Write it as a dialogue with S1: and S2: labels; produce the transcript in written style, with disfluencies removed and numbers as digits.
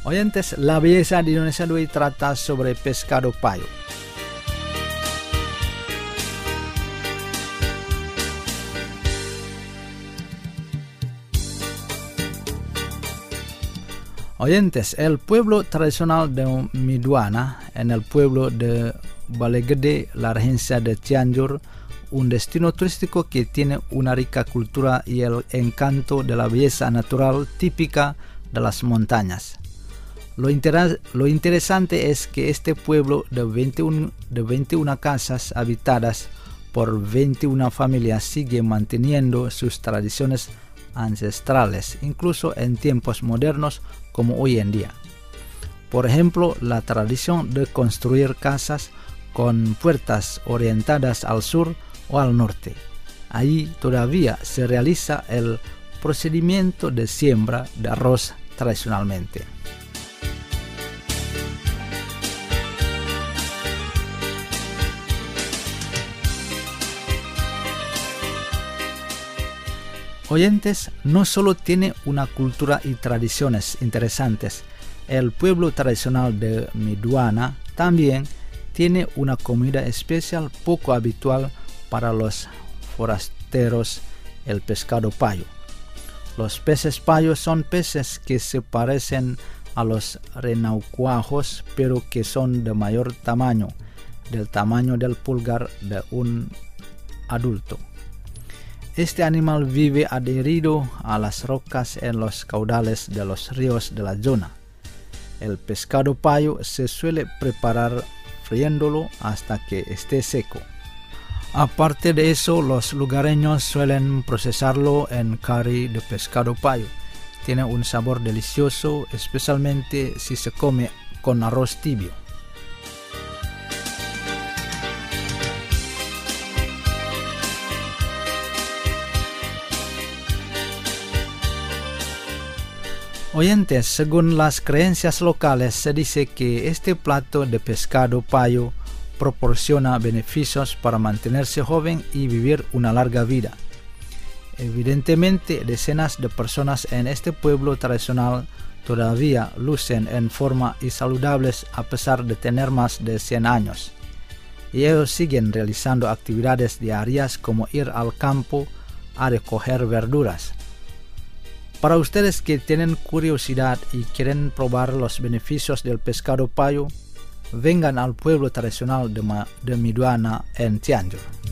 S1: Oyentes, la belleza de Indonesia de hoy trata sobre pescado payo. Oyentes, el pueblo tradicional de Midwana, en el pueblo de Balai-Gede, la regencia de Cianjur, un destino turístico que tiene una rica cultura y el encanto de la belleza natural típica de las montañas. Lo interesante es que este pueblo de 21 casas habitadas por 21 familias sigue manteniendo sus tradiciones ancestrales, incluso en tiempos modernos como hoy en día. Por ejemplo, la tradición de construir casas con puertas orientadas al sur o al norte. Allí todavía se realiza el procedimiento de siembra de arroz tradicionalmente. Oyentes, no solo tiene una cultura y tradiciones interesantes, el pueblo tradicional de Midwana también tiene una comida especial poco habitual para los forasteros, el pescado payo. Los peces payos son peces que se parecen a los renacuajos, pero que son de mayor tamaño, del tamaño del pulgar de un adulto. Este animal vive adherido a las rocas en los caudales de los ríos de la zona. El pescado payo se suele preparar friéndolo hasta que esté seco. Aparte de eso, los lugareños suelen procesarlo en curry de pescado payo. Tiene un sabor delicioso, especialmente si se come con arroz tibio. Oyentes, según las creencias locales, se dice que este plato de pescado payo proporciona beneficios para mantenerse joven y vivir una larga vida. Evidentemente, decenas de personas en este pueblo tradicional todavía lucen en forma y saludables a pesar de tener más de 100 años. Y ellos siguen realizando actividades diarias como ir al campo a recoger verduras. Para ustedes que tienen curiosidad y quieren probar los beneficios del pescado payo, vengan al pueblo tradicional de Midwana en Cianjur.